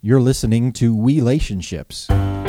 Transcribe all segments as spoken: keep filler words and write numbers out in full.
You're listening to Relationships.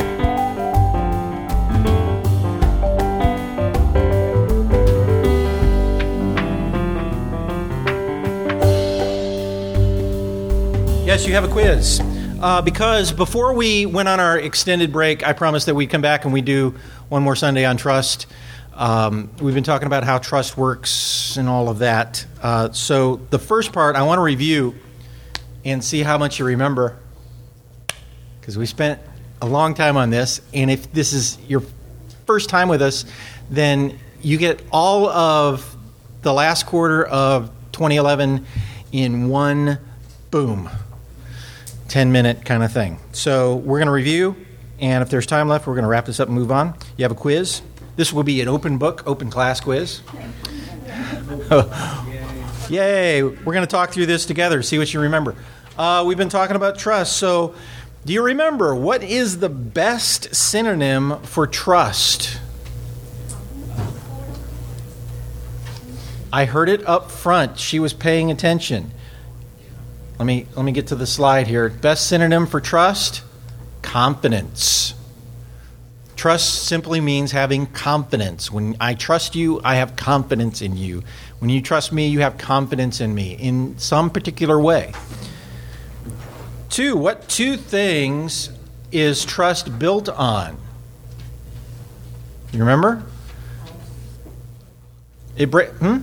Yes, you have a quiz. Uh, because before we went on our extended break, I promised that we'd come back and we'd do one more Sunday on trust. Um, we've been talking about how trust works and all of that. Uh, so the first part, I want to review and see how much you remember, because we spent a long time on this. And if this is your first time with us, then you get all of the last quarter of twenty eleven in one boom. ten-minute kind of thing. So we're going to review, and if there's time left, we're going to wrap this up and move on. You have a quiz. This will be an open book, open class quiz. Yay. We're going to talk through this together, see what you remember. Uh, we've been talking about trust. So do you remember what is the best synonym for trust? I heard it up front. She was paying attention. Let me let me get to the slide here. Best synonym for trust? Confidence. Trust simply means having confidence. When I trust you, I have confidence in you. When you trust me, you have confidence in me in some particular way. Two, what two things is trust built on? You remember? It bra- hmm?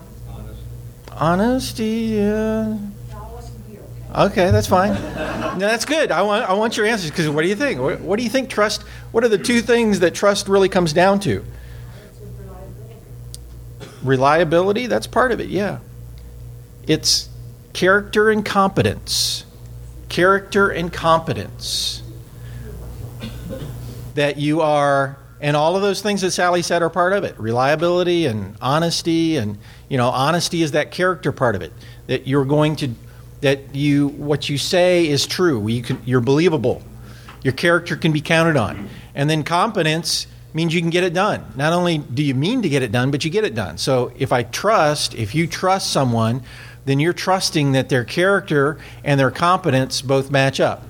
Honesty, yeah. Okay, that's fine. No, that's good. I want I want your answers, because what do you think? What, what do you think trust, what are the two things that trust really comes down to? Reliability. Reliability, that's part of it, yeah. It's character and competence. Character and competence. That you are, and all of those things that Sally said are part of it. Reliability and honesty, and, you know, honesty is that character part of it. That you're going to That you, what you say is true. You can, you're believable. Your character can be counted on. And then competence means you can get it done. Not only do you mean to get it done, but you get it done. So if I trust, if you trust someone, then you're trusting that their character and their competence both match up.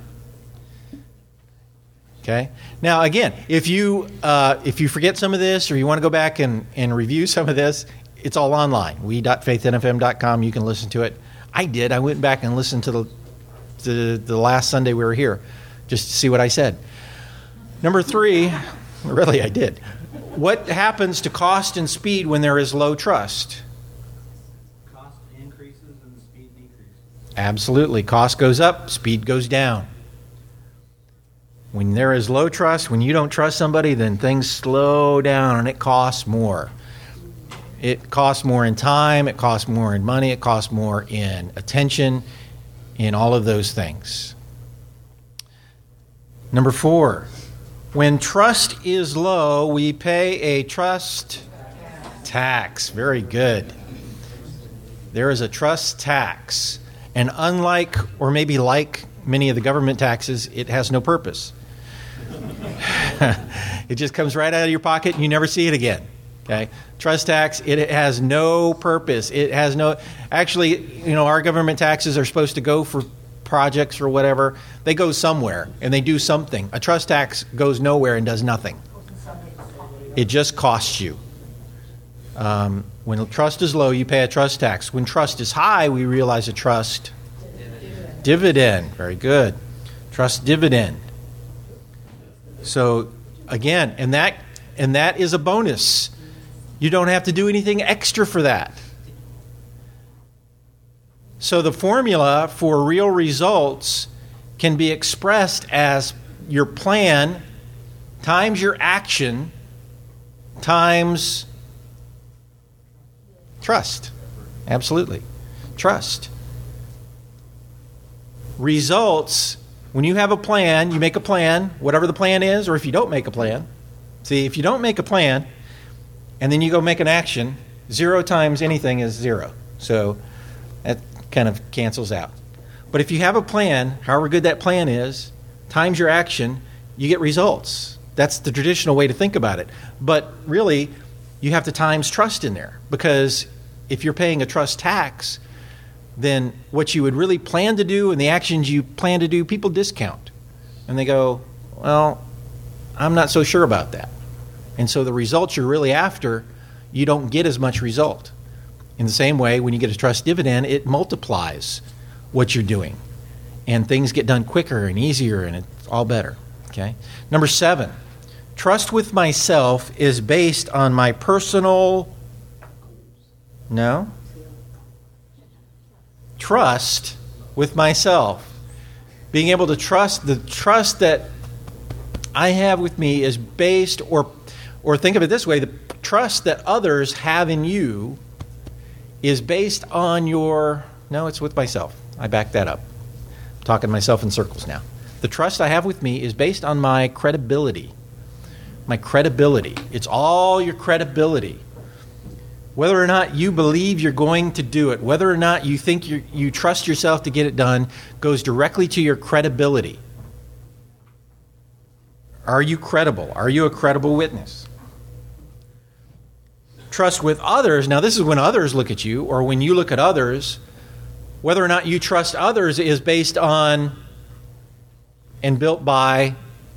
Okay? Now, again, if you uh, if you forget some of this, or you want to go back and, and review some of this, it's all online. we dot faith n f m dot com. You can listen to it. I did. I went back and listened to the, to the last Sunday we were here just to see what I said. Number three, really I did. What happens to cost and speed when there is low trust? Cost increases and speed decreases. Absolutely. Cost goes up, speed goes down. When there is low trust, when you don't trust somebody, then things slow down and it costs more. It costs more in time, it costs more in money, it costs more in attention, in all of those things. Number four, when trust is low, we pay a trust tax. Very good. There is a trust tax. And unlike, or maybe like many of the government taxes, it has no purpose. It just comes right out of your pocket and you never see it again. Okay, trust tax, it has no purpose. It has no, actually, you know, our government taxes are supposed to go for projects or whatever. They go somewhere and they do something. A trust tax goes nowhere and does nothing. It just costs you. Um, when trust is low, you pay a trust tax. When trust is high, we realize a trust dividend. Dividend. Very good. Trust dividend. So again, and that and that is a bonus. You don't have to do anything extra for that. So the formula for real results can be expressed as your plan times your action times trust. Absolutely. Trust. Results, when you have a plan, you make a plan, whatever the plan is, or if you don't make a plan. See, if you don't make a plan, and then you go make an action, zero times anything is zero. So that kind of cancels out. But if you have a plan, however good that plan is, times your action, you get results. That's the traditional way to think about it. But really, you have to times trust in there. Because if you're paying a trust tax, then what you would really plan to do and the actions you plan to do, people discount. And they go, well, I'm not so sure about that. And so the results you're really after, you don't get as much result. In the same way, when you get a trust dividend, it multiplies what you're doing. And things get done quicker and easier, and it's all better. Okay. Number seven, trust with myself is based on my personal, no? Trust with myself. Being able to trust, the trust that I have with me is based, or or think of it this way, the trust that others have in you is based on your, no, it's with myself. I back that up. I'm talking to myself in circles now. The trust I have with me is based on my credibility. My credibility. It's all your credibility. Whether or not you believe you're going to do it, whether or not you think you you trust yourself to get it done, goes directly to your credibility. Are you credible? Are you a credible witness? Trust with others. Now, this is when others look at you, or when you look at others. Whether or not you trust others is based on and built by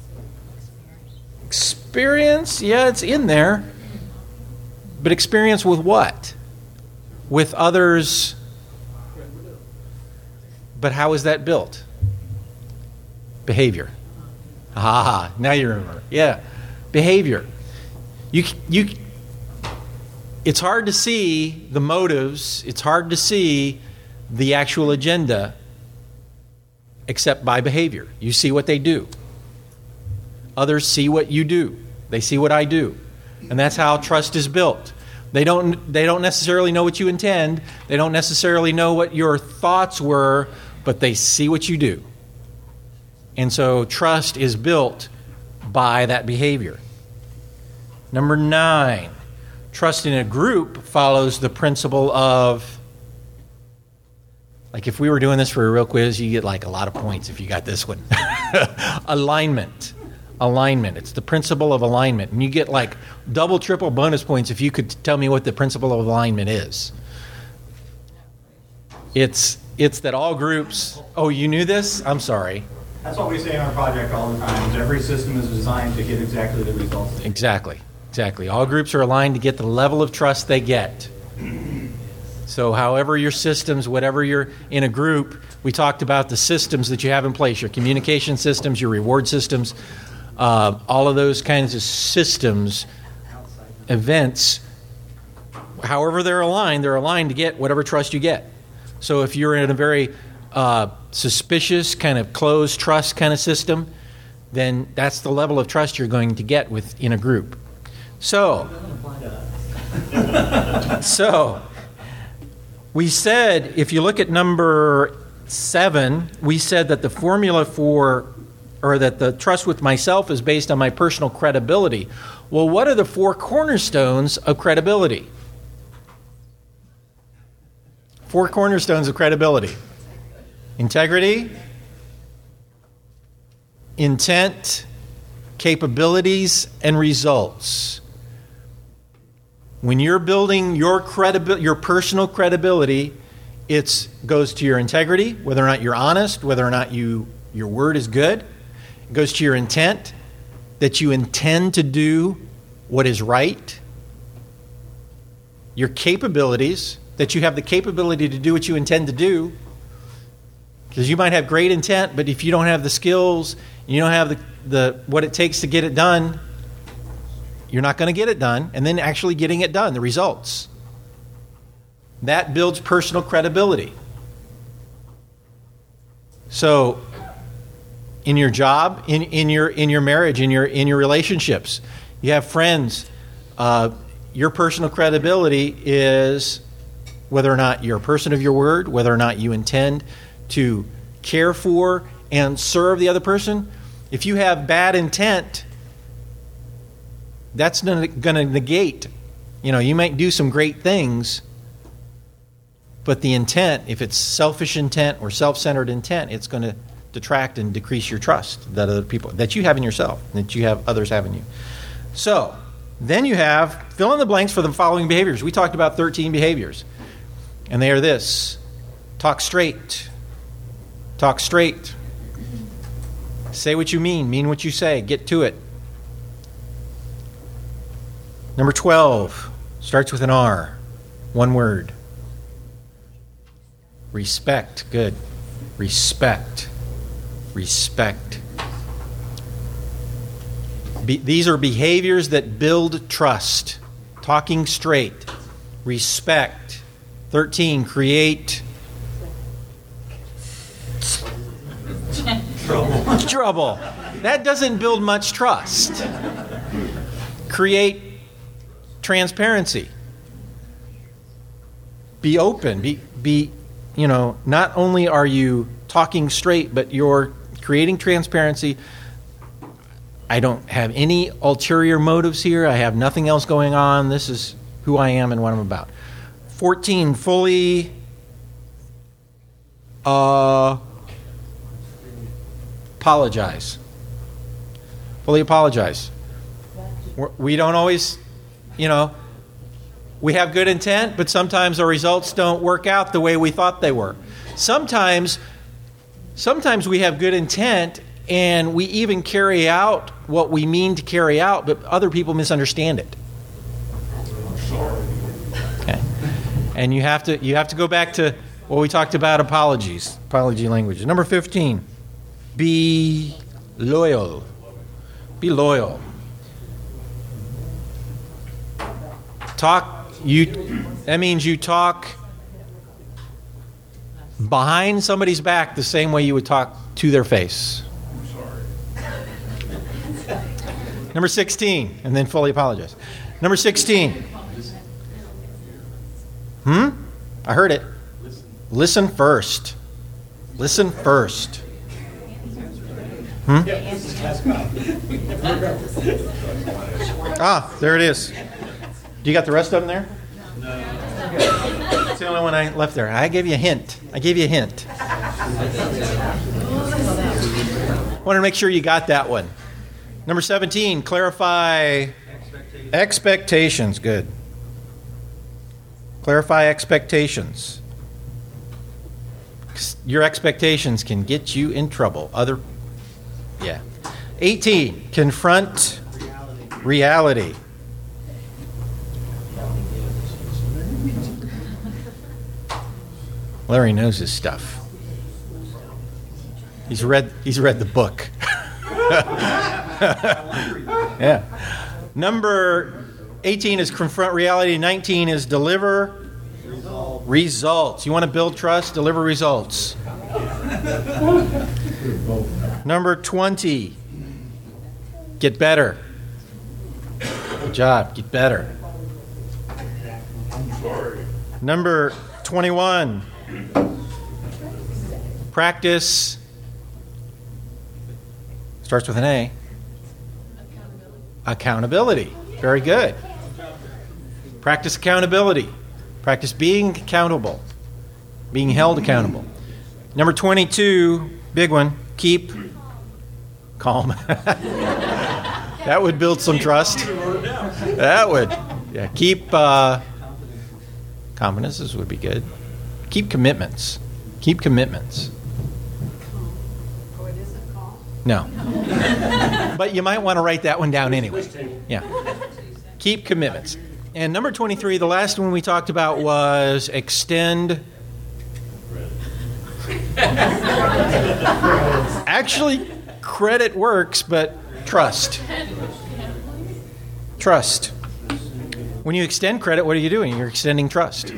experience. Yeah, it's in there. But experience with what? With others. But how is that built? Behavior. Ah, now you remember. Yeah, behavior. You you. It's hard to see the motives. It's hard to see the actual agenda, except by behavior. You see what they do. Others see what you do. They see what I do. And that's how trust is built. They don't they don't necessarily know what you intend. They don't necessarily know what your thoughts were, but they see what you do. And so trust is built by that behavior. Number nine, trust in a group follows the principle of, like if we were doing this for a real quiz, you get like a lot of points if you got this one. Alignment. Alignment. It's the principle of alignment. And you get like double, triple bonus points if you could tell me what the principle of alignment is. It's it's that all groups... Oh, you knew this? I'm sorry. That's what we say in our project all the time. Is every system is designed to get exactly the results. Exactly. Exactly. All groups are aligned to get the level of trust they get. So however your systems, whatever you're in a group, we talked about the systems that you have in place, your communication systems, your reward systems, uh, all of those kinds of systems, events, however they're aligned, they're aligned to get whatever trust you get. So if you're in a very uh, suspicious, kind of closed trust kind of system, then that's the level of trust you're going to get within a group. So, so we said, if you look at number seven, we said that the formula for, or that the trust with myself is based on my personal credibility. Well, what are the four cornerstones of credibility? Four cornerstones of credibility. Integrity, intent, capabilities, and results. When you're building your credibility, your personal credibility, it goes to your integrity, whether or not you're honest, whether or not you your word is good. It goes to your intent, that you intend to do what is right. Your capabilities, that you have the capability to do what you intend to do. Because you might have great intent, but if you don't have the skills, you don't have the, the what it takes to get it done, you're not going to get it done. And then actually getting it done, the results. That builds personal credibility. So, in your job, in, in your in your marriage, in your in your relationships, you have friends. Uh, your personal credibility is whether or not you're a person of your word, whether or not you intend to care for and serve the other person. If you have bad intent, that's going to negate. You know, you might do some great things, but the intent, if it's selfish intent or self-centered intent, it's going to detract and decrease your trust that other people, that you have in yourself, that you have others have in you. So, then you have fill in the blanks for the following behaviors. We talked about thirteen behaviors, and they are this: Talk straight. Talk straight. Say what you mean. Mean what you say. Get to it. Number twelve starts with an R. One word. Respect. Good. Respect. Respect. Be- these are behaviors that build trust. Talking straight. Respect. thirteen. Create. Trouble. Trouble. That doesn't build much trust. Create transparency. Be open. Be, be, you know, not only are you talking straight, but you're creating transparency. I don't have any ulterior motives here. I have nothing else going on. This is who I am and what I'm about. fourteen, fully uh, apologize. Fully apologize. We're, we don't always, you know, we have good intent, but sometimes our results don't work out the way we thought they were. Sometimes, sometimes we have good intent and we even carry out what we mean to carry out, but other people misunderstand it. Okay. And you have to you have to go back to what we talked about, apologies, apology language. Number fifteen, be loyal. Be loyal. Talk you that means you talk behind somebody's back the same way you would talk to their face. Number sixteen, and then fully apologize. Number sixteen. Hmm? I heard it. Listen first. Listen first. Hmm? Ah, there it is. Do you got the rest of them there? No. It's the only one I left there. I gave you a hint. I gave you a hint. Wanted to make sure you got that one. Number seventeen, clarify expectations. expectations. Good. Clarify expectations. Your expectations can get you in trouble. Other, yeah. eighteen, confront reality. reality. Larry knows his stuff. He's read. He's read the book. Yeah. Number eighteen is confront reality. nineteen is deliver results. results. You want to build trust? Deliver results. Number twenty, get better. Good job. Get better. Number twenty-one, practice. Starts with an A. Accountability. Accountability. Very good. Practice accountability. Practice being accountable. Being held accountable. Number twenty-two, big one, keep calm. That would build some trust. That would. Yeah, keep uh, confidences would be good. Keep commitments. Keep commitments. No. But you might want to write that one down anyway. Yeah. Keep commitments. And number twenty-three, the last one we talked about was extend. Actually, credit works, but trust. Trust. When you extend credit, what are you doing? You're extending trust.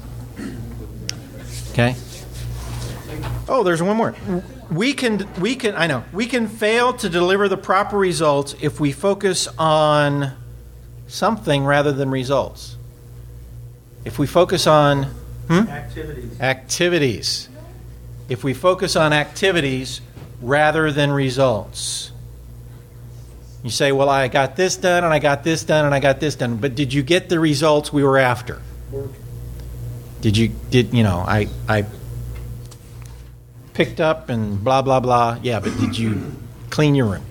Okay? Oh, there's one more. We can, we can, I know, we can fail to deliver the proper results if we focus on something rather than results. If we focus on hmm? activities. activities. If we focus on activities rather than results. You say, well, I got this done, and I got this done, and I got this done. But did you get the results we were after? Did you, did, you know, I, I picked up and blah, blah, blah. Yeah, but did you clean your room?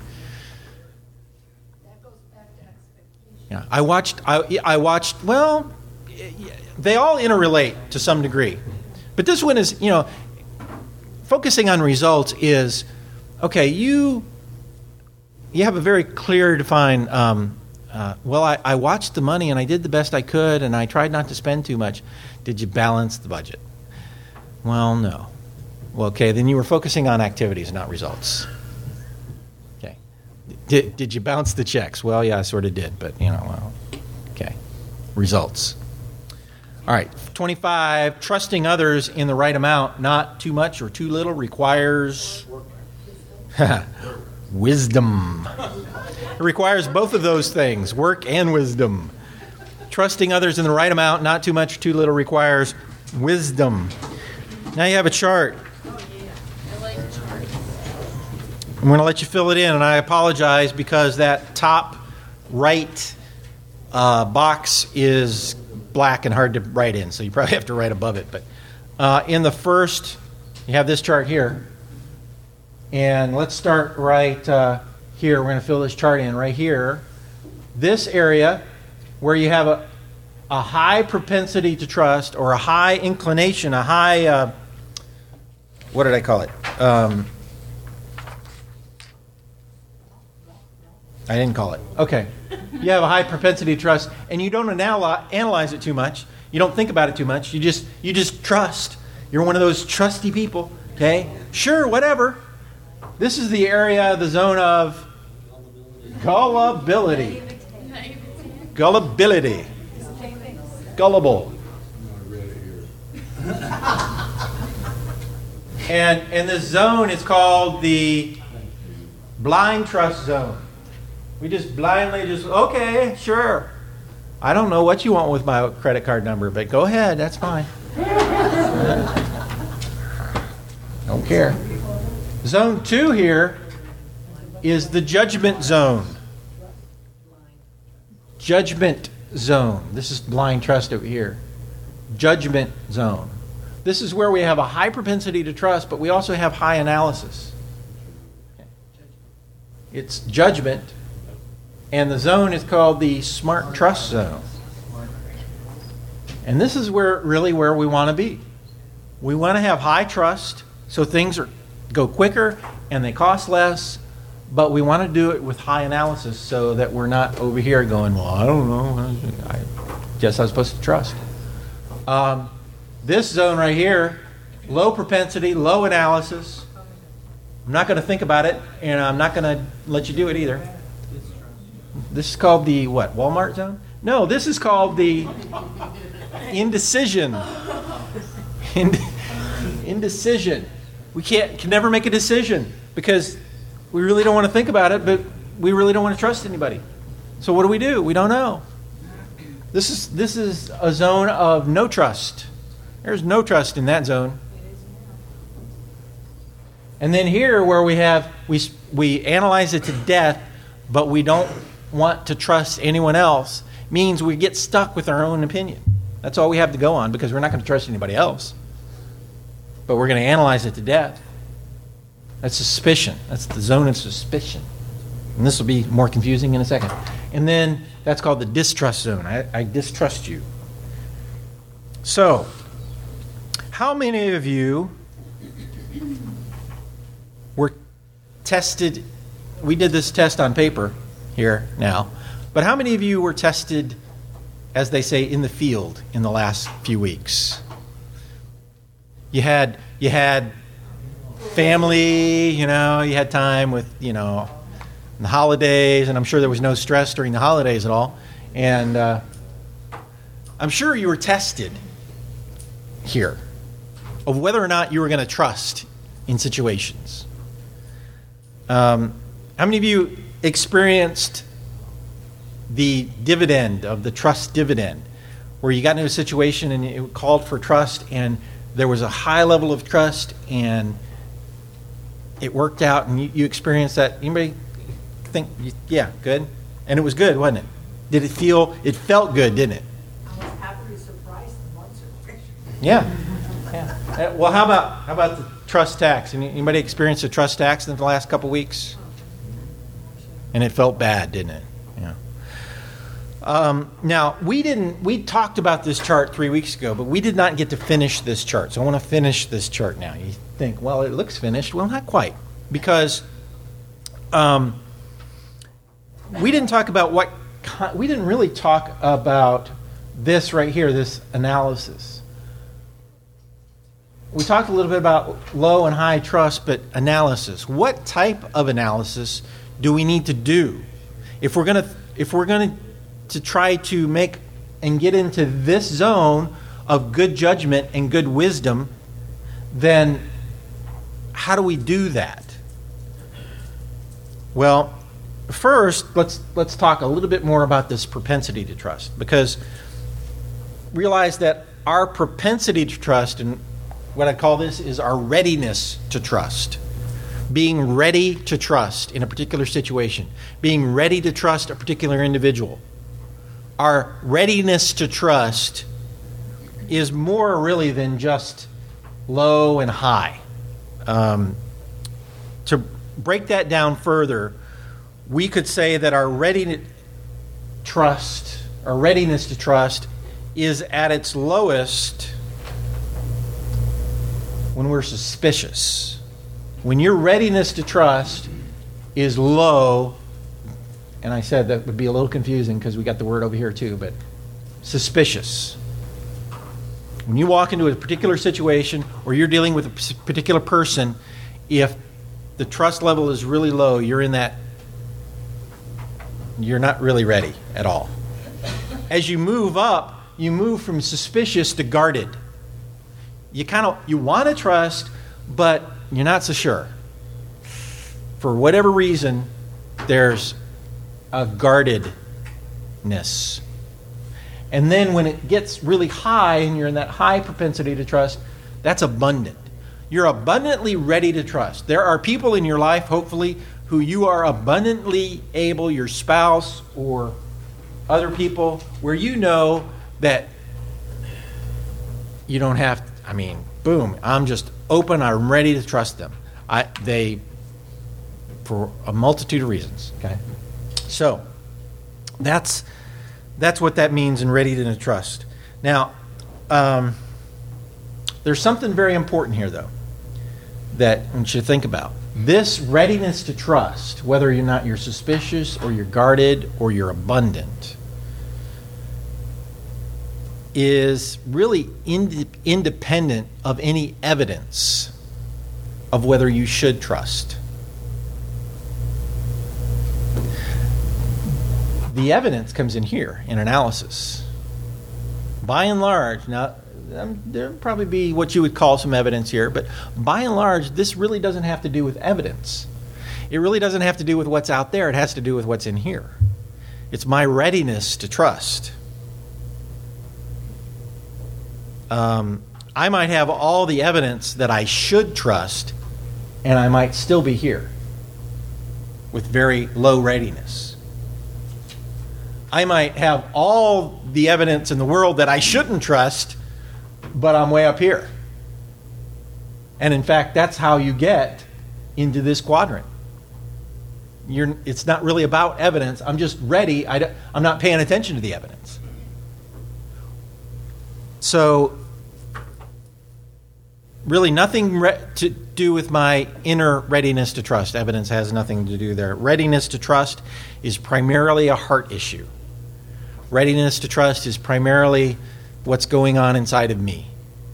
Yeah, I watched, I, I watched, well, they all interrelate to some degree. But this one is, you know, focusing on results is, okay, you you have a very clear, defined, um, uh, well, I, I watched the money and I did the best I could and I tried not to spend too much. Did you balance the budget? Well, no. Well, okay, then you were focusing on activities, not results. Okay. Did, did you bounce the checks? Well, yeah, I sort of did, but, you know, well, okay. Results. All right, twenty-five, trusting others in the right amount, not too much or too little, requires wisdom. It requires both of those things, work and wisdom. Trusting others in the right amount, not too much or too little, requires wisdom. Now you have a chart. I'm going to let you fill it in, and I apologize because that top right uh, box is black and hard to write in, so you probably have to write above it. But uh, in the first, you have this chart here. And let's start right uh, here. We're going to fill this chart in right here. This area where you have a, a high propensity to trust or a high inclination, a high, uh, what did I call it? Um, I didn't call it. Okay. You have a high propensity to trust, and you don't anal- analyze it too much. You don't think about it too much. You just you just trust. You're one of those trusty people. Okay? Sure, whatever. This is the area, the zone of gullibility. Gullibility. Gullible. And and this zone is called the blind trust zone. We just blindly just, okay, sure. I don't know what you want with my credit card number, but go ahead, that's fine. Don't care. Zone two here is the judgment zone. Judgment zone. This is blind trust over here. Judgment zone. This is where we have a high propensity to trust, but we also have high analysis. It's judgment. And the zone is called the smart trust zone. And this is where really where we want to be. We want to have high trust so things are go quicker and they cost less, but we want to do it with high analysis so that we're not over here going, well, I don't know. I guess I'm supposed to trust. Um, this zone right here, low propensity, low analysis. I'm not going to think about it, and I'm not going to let you do it either. This is called the what? Walmart zone? No, this is called the indecision. Ind- indecision. We can't can never make a decision because we really don't want to think about it, but we really don't want to trust anybody. So what do we do? We don't know. This is this is a zone of no trust. There's no trust in that zone. And then here where we have we we analyze it to death, but we don't want to trust anyone else, means we get stuck with our own opinion. That's all we have to go on because we're not going to trust anybody else. But we're going to analyze it to death. That's suspicion. That's the zone of suspicion. And this will be more confusing in a second. And then that's called the distrust zone. I, I distrust you. So, how many of you were tested? We did this test on paper here now. But how many of you were tested, as they say, in the field in the last few weeks? You had you had family, you know, you had time with, you know, the holidays, and I'm sure there was no stress during the holidays at all. And uh, I'm sure you were tested here of whether or not you were going to trust in situations. Um, how many of you experienced the dividend of the trust dividend, where you got into a situation and it called for trust and there was a high level of trust and it worked out and you, you experienced that? Anybody think, yeah, good? And it was good, wasn't it? Did it feel, it felt good, didn't it? I was happily surprised in one situation. Yeah. yeah. Uh, Well, how about how about the trust tax? Any- Anybody experienced a trust tax in the last couple weeks? And it felt bad, didn't it? Yeah. Um, now, we didn't, we talked about this chart three weeks ago, but we did not get to finish this chart. So I want to finish this chart now. You think, well, it looks finished. Well, not quite. Because um, we didn't talk about what, we didn't really talk about this right here, this analysis. We talked a little bit about low and high trust, but analysis. What type of analysis do we need to do if we're going to, if we're going to, to try to make and get into this zone of good judgment and good wisdom? Then how do we do that? Well, first, let's let's talk a little bit more about this propensity to trust, because realize that our propensity to trust, and what I call this is our readiness to trust. Being ready to trust in a particular situation. Being ready to trust a particular individual. Our readiness to trust is more really than just low and high. Um, to break that down further, we could say that our readiness trust, our readiness to trust, is at its lowest when we're suspicious. When your readiness to trust is low, and I said that would be a little confusing because we got the word over here too, but suspicious. When you walk into a particular situation or you're dealing with a particular person, if the trust level is really low, you're in that, you're not really ready at all. As you move up, you move from suspicious to guarded. You kind of, you want to trust, but you're not so sure. For whatever reason, there's a guardedness. And then when it gets really high and you're in that high propensity to trust, that's abundant. You're abundantly ready to trust. There are people in your life, hopefully, who you are abundantly able, your spouse or other people, where you know that you don't have, I mean, boom, I'm just open, I'm ready to trust them. I, they, for a multitude of reasons, okay? So, that's that's what that means in ready to trust. Now, um, there's something very important here, though, that you should think about. This readiness to trust, whether you're not you're suspicious or you're guarded or you're abundant, is really ind- independent of any evidence of whether you should trust. The evidence comes in here in analysis. By and large, now um, there'll probably be what you would call some evidence here, but by and large, this really doesn't have to do with evidence. It really doesn't have to do with what's out there. It has to do with what's in here. It's my readiness to trust. Um, I might have all the evidence that I should trust, and I might still be here with very low readiness. I might have all the evidence in the world that I shouldn't trust, but I'm way up here. And in fact, that's how you get into this quadrant. You're, it's not really about evidence. I'm just ready. I, I'm not paying attention to the evidence. So, really nothing re- to do with my inner readiness to trust. Evidence has nothing to do there. Readiness to trust is primarily a heart issue. Readiness to trust is primarily what's going on inside of me.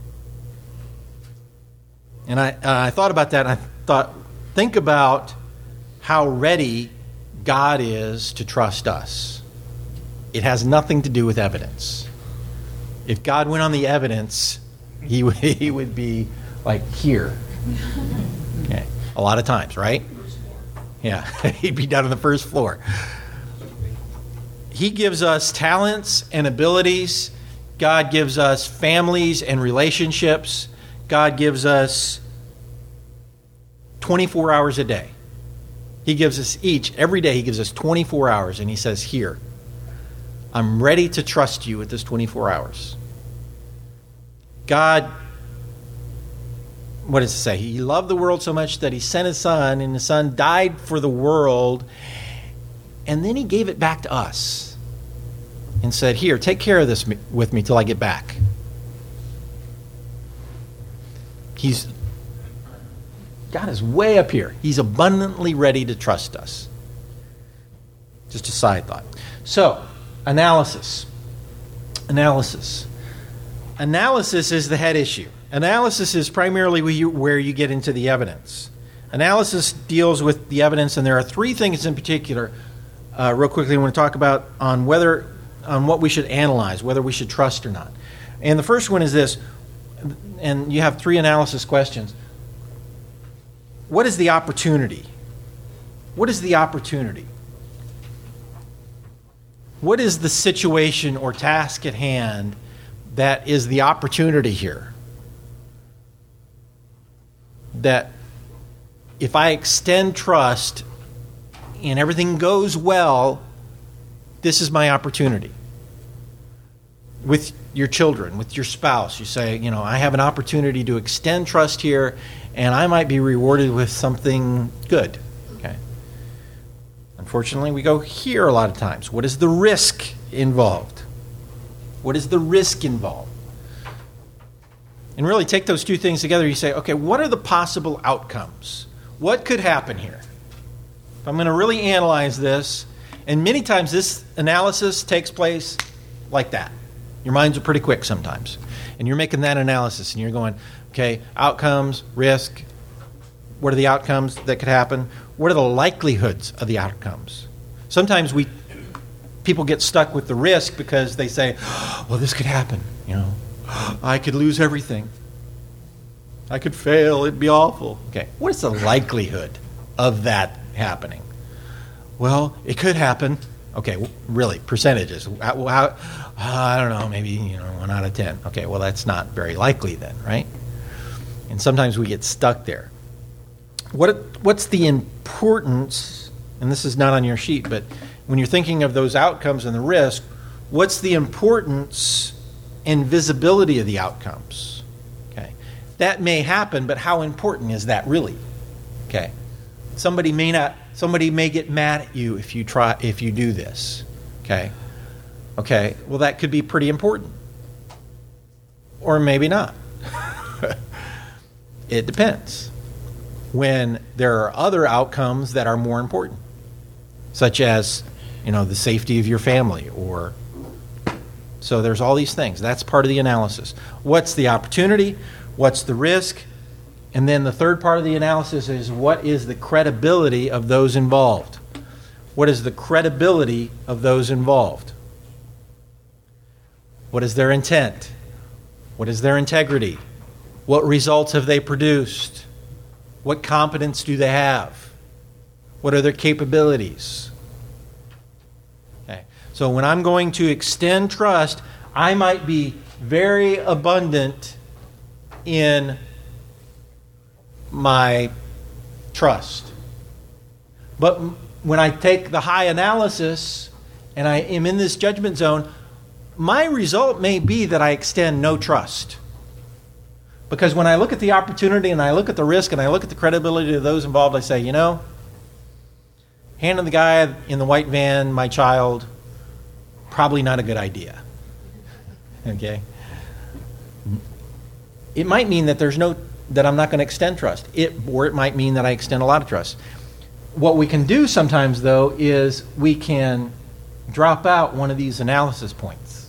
And I, uh, I thought about that, and I thought, think about how ready God is to trust us. It has nothing to do with evidence. If God went on the evidence, he would, he would be like here. Okay. A lot of times, right? Yeah, he'd be down on the first floor. He gives us talents and abilities. God gives us families and relationships. God gives us twenty-four hours a day. He gives us each, every day he gives us twenty-four hours, and he says, here, I'm ready to trust you with this twenty-four hours. God, what does it say? He loved the world so much that he sent his son, and his son died for the world, and then he gave it back to us. and said, here, take care of this me- with me till I get back. He's, God is way up here. He's abundantly ready to trust us. Just a side thought. So, analysis. Analysis. Analysis is the head issue. Analysis is primarily where you, where you get into the evidence. Analysis deals with the evidence, and there are three things in particular, uh, real quickly, I want to talk about on whether, on what we should analyze, whether we should trust or not. And the first one is this, and you have three analysis questions. What is the opportunity? What is the opportunity? What is the situation or task at hand that is the opportunity here? That if I extend trust and everything goes well, this is my opportunity. With your children, with your spouse, you say, you know, I have an opportunity to extend trust here, and I might be rewarded with something good. Okay. Unfortunately, we go here a lot of times. What is the risk involved? What is the risk involved? And really take those two things together. You say, okay, what are the possible outcomes? What could happen here? If I'm going to really analyze this, and many times this analysis takes place like that. Your minds are pretty quick sometimes. And you're making that analysis, and you're going, okay, outcomes, risk, what are the outcomes that could happen? What are the likelihoods of the outcomes? Sometimes we people get stuck with the risk because they say, well, this could happen, you know. I could lose everything. I could fail. It'd be awful. Okay, what is the likelihood of that happening? Well, it could happen. Okay, well, really, percentages. How, how, I don't know, maybe, you know, one out of ten. Okay, well, that's not very likely then, right? And sometimes we get stuck there. What What's the importance, and this is not on your sheet, but when you're thinking of those outcomes and the risk, what's the importance and visibility of the outcomes? Okay, that may happen, but how important is that really? Okay, somebody may not. Somebody may get mad at you if you try if you do this. Okay, okay. Well, that could be pretty important, or maybe not. It depends. When there are other outcomes that are more important, such as, you know, the safety of your family, or so there's all these things. That's part of the analysis. What's the opportunity? What's the risk? And then the third part of the analysis is, what is the credibility of those involved? What is the credibility of those involved? What is their intent? What is their integrity? What results have they produced? What competence do they have? What are their capabilities? Okay. So when I'm going to extend trust, I might be very abundant in my trust. But when I take the high analysis and I am in this judgment zone, my result may be that I extend no trust. Because when I look at the opportunity and I look at the risk and I look at the credibility of those involved, I say, you know, handing the guy in the white van my child, probably not a good idea. Okay? It might mean that there's no that I'm not going to extend trust. It or it might mean that I extend a lot of trust. What we can do sometimes, though, is we can drop out one of these analysis points.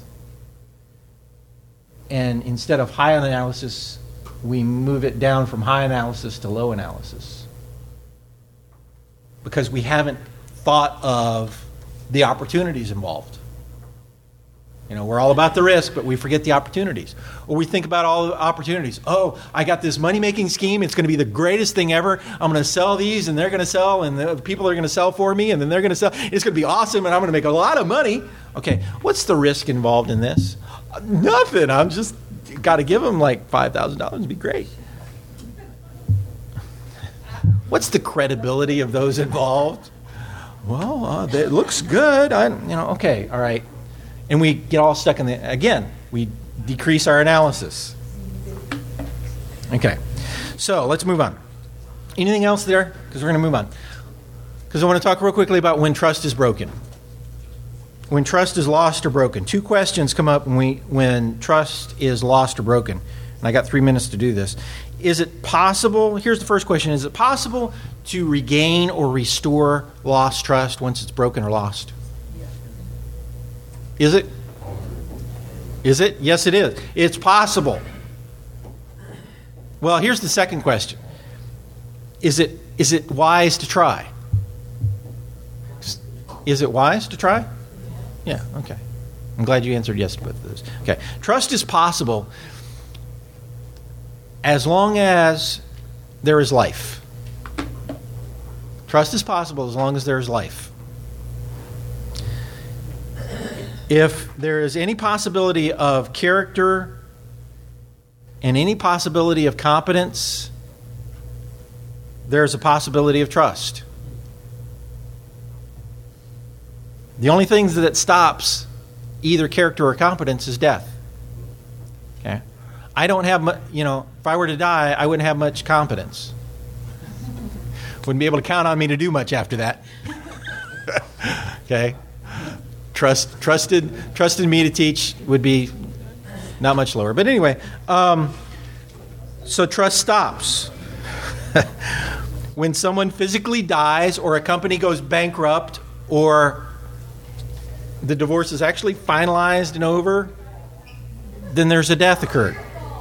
And instead of high analysis, we move it down from high analysis to low analysis. Because we haven't thought of the opportunities involved. You know, we're all about the risk, but we forget the opportunities. Or we think about all the opportunities. Oh, I got this money-making scheme. It's going to be the greatest thing ever. I'm going to sell these, and they're going to sell, and the people are going to sell for me, and then they're going to sell. It's going to be awesome, and I'm going to make a lot of money. Okay, what's the risk involved in this? Uh, nothing. I'm just got to give them like five thousand dollars. It'd be great. What's the credibility of those involved? Well, uh, it looks good. I, you know, okay, all right. And we get all stuck in the, again, we decrease our analysis. Okay, so let's move on. Anything else there? Because we're going to move on. Because I want to talk real quickly about when trust is broken. when trust is lost or broken. Two questions come up when, we, when trust is lost or broken. And I got three minutes to do this. Is it possible, here's the first question, is it possible to regain or restore lost trust once it's broken or lost? Is it? Is it? Yes, it is. It's possible. Well, here's the second question. Is it is it wise to try? Is it wise to try? Yeah, okay. I'm glad you answered yes to both of those. Okay. Trust is possible as long as there is life. Trust is possible as long as there is life. If there is any possibility of character and any possibility of competence, there's a possibility of trust. The only thing that stops either character or competence is death. Okay? I don't have much, you know, if I were to die, I wouldn't have much competence. Wouldn't be able to count on me to do much after that. Okay? Trust, trusted, trusted me to teach would be not much lower. But anyway, um, so trust stops. When someone physically dies or a company goes bankrupt or the divorce is actually finalized and over, then there's a death occurred.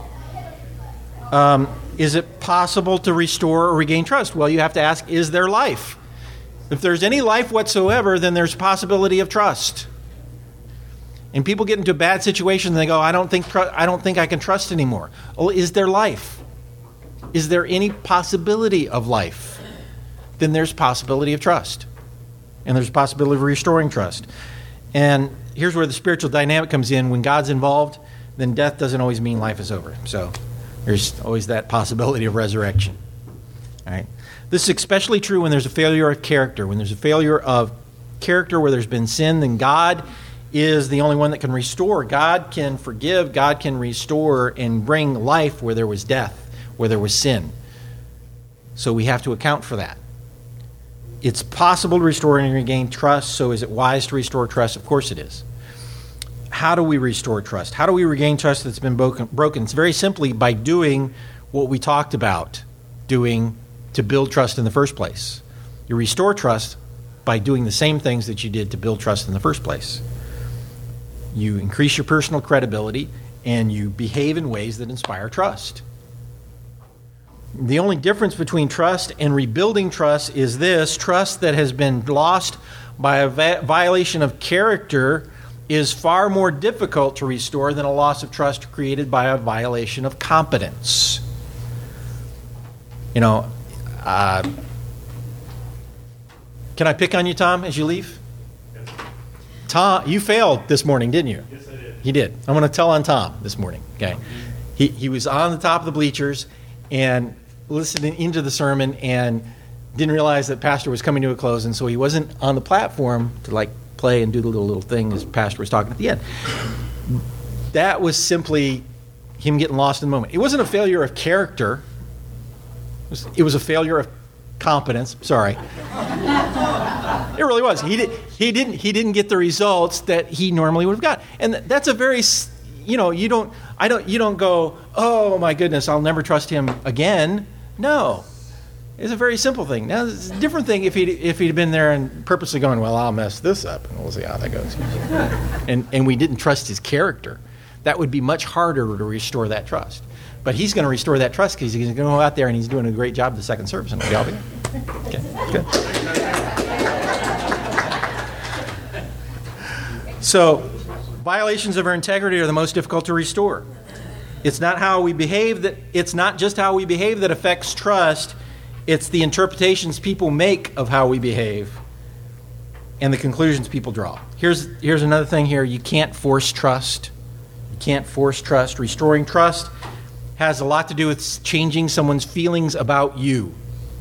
Um, is it possible to restore or regain trust? Well, you have to ask, is there life? If there's any life whatsoever, then there's a possibility of trust. And people get into a bad situation and they go, I don't think tr- I don't think I can trust anymore. Oh, is there life? Is there any possibility of life? Then there's possibility of trust. And there's a possibility of restoring trust. And here's where the spiritual dynamic comes in. When God's involved, then death doesn't always mean life is over. So there's always that possibility of resurrection. All right. This is especially true when there's a failure of character. When there's a failure of character where there's been sin, then God is the only one that can restore. God can forgive. God can restore and bring life where there was death, where there was sin. So we have to account for that. It's possible to restore and regain trust, so is it wise to restore trust? Of course it is. How do we restore trust? How do we regain trust that's been broken? It's very simply by doing what we talked about doing to build trust in the first place. You restore trust by doing the same things that you did to build trust in the first place. You increase your personal credibility and you behave in ways that inspire trust. The only difference between trust and rebuilding trust is this: trust that has been lost by a va- violation of character is far more difficult to restore than a loss of trust created by a violation of competence. You know, uh, can I pick on you, Tom, as you leave? Yes. Tom, you failed this morning, didn't you? Yes, I did. You did. I'm going to tell on Tom this morning. Okay, he he was on the top of the bleachers and listening into the sermon and didn't realize that pastor was coming to a close, and so he wasn't on the platform to like play and do the little little thing as pastor was talking at the end. That was simply him getting lost in the moment. It wasn't a failure of character. It was, it was a failure of competence. Sorry. It really was. He did. He didn't. He didn't get the results that he normally would have got, and that's a very, you know, you don't. I don't. You don't go, oh my goodness, I'll never trust him again. No, it's a very simple thing. Now, it's a different thing if he if he'd been there and purposely going, well, I'll mess this up, and we'll see how that goes. and and we didn't trust his character. That would be much harder to restore that trust. But he's going to restore that trust because he's going to go out there and he's doing a great job the second service, and we'll be okay. Good. So, violations of our integrity are the most difficult to restore. It's not how we behave that it's not just how we behave that affects trust. It's the interpretations people make of how we behave and the conclusions people draw. Here's here's another thing here. You can't force trust. You can't force trust. Restoring trust has a lot to do with changing someone's feelings about you.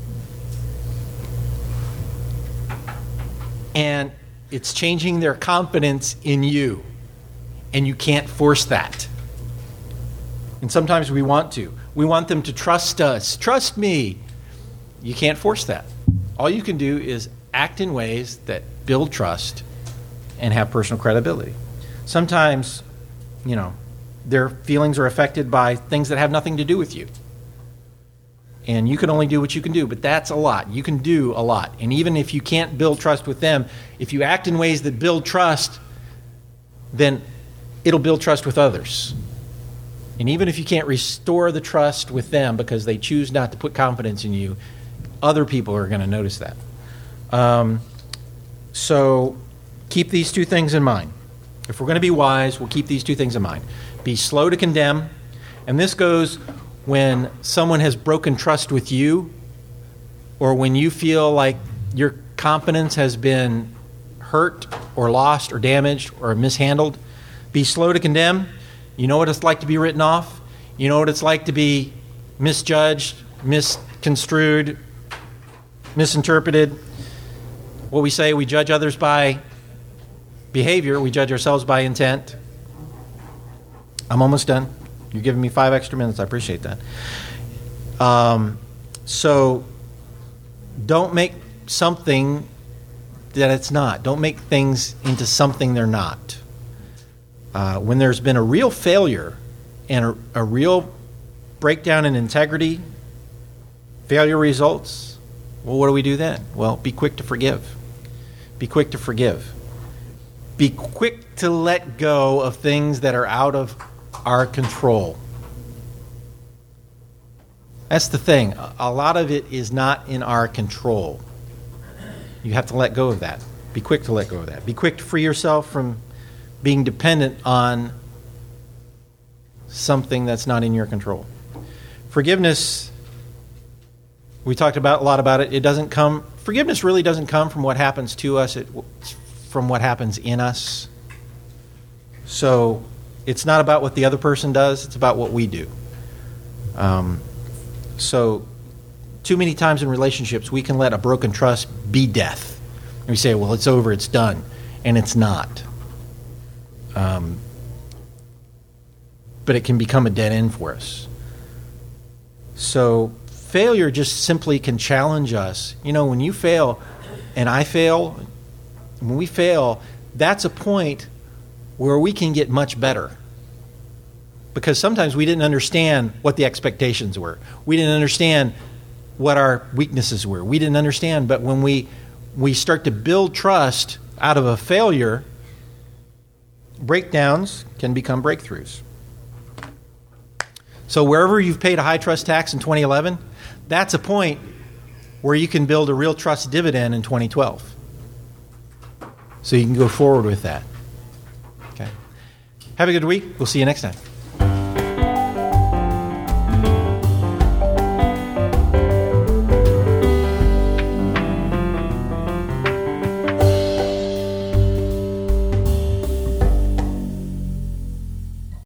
And it's changing their confidence in you. And you can't force that. And sometimes we want to. We want them to trust us. Trust me. You can't force that. All you can do is act in ways that build trust and have personal credibility. Sometimes, you know, their feelings are affected by things that have nothing to do with you. And you can only do what you can do, but that's a lot. You can do a lot. And even if you can't build trust with them, if you act in ways that build trust, then it'll build trust with others. And even if you can't restore the trust with them because they choose not to put confidence in you, other people are going to notice that. Um, so keep these two things in mind. If we're going to be wise, we'll keep these two things in mind. Be slow to condemn, and this goes when someone has broken trust with you, or when you feel like your confidence has been hurt or lost or damaged or mishandled. Be slow to condemn. You know what it's like to be written off. You know what it's like to be misjudged, misconstrued, misinterpreted. What we say, we judge others by behavior. We judge ourselves by intent. I'm almost done. You're giving me five extra minutes. I appreciate that. Um, so don't make something that it's not. Don't make things into something they're not. Uh, when there's been a real failure and a, a real breakdown in integrity, failure results, well, what do we do then? Well, be quick to forgive. Be quick to forgive. Be quick to let go of things that are out of our control. That's the thing. A lot of it is not in our control. You have to let go of that. Be quick to let go of that. Be quick to free yourself from being dependent on something that's not in your control. Forgiveness, we talked about a lot about it. It doesn't come, forgiveness really doesn't come from what happens to us. It's from what happens in us. So it's not about what the other person does. It's about what we do. Um, so too many times in relationships, we can let a broken trust be death. And we say, well, it's over, it's done. And it's not. Um, but it can become a dead end for us. So failure just simply can challenge us. You know, when you fail and I fail, when we fail, that's a point where we can get much better. Because sometimes we didn't understand what the expectations were. We didn't understand what our weaknesses were. We didn't understand. But when we we start to build trust out of a failure, breakdowns can become breakthroughs. So wherever you've paid a high trust tax in twenty eleven, that's a point where you can build a real trust dividend in twenty twelve. So you can go forward with that. Okay. Have a good week. We'll see you next time.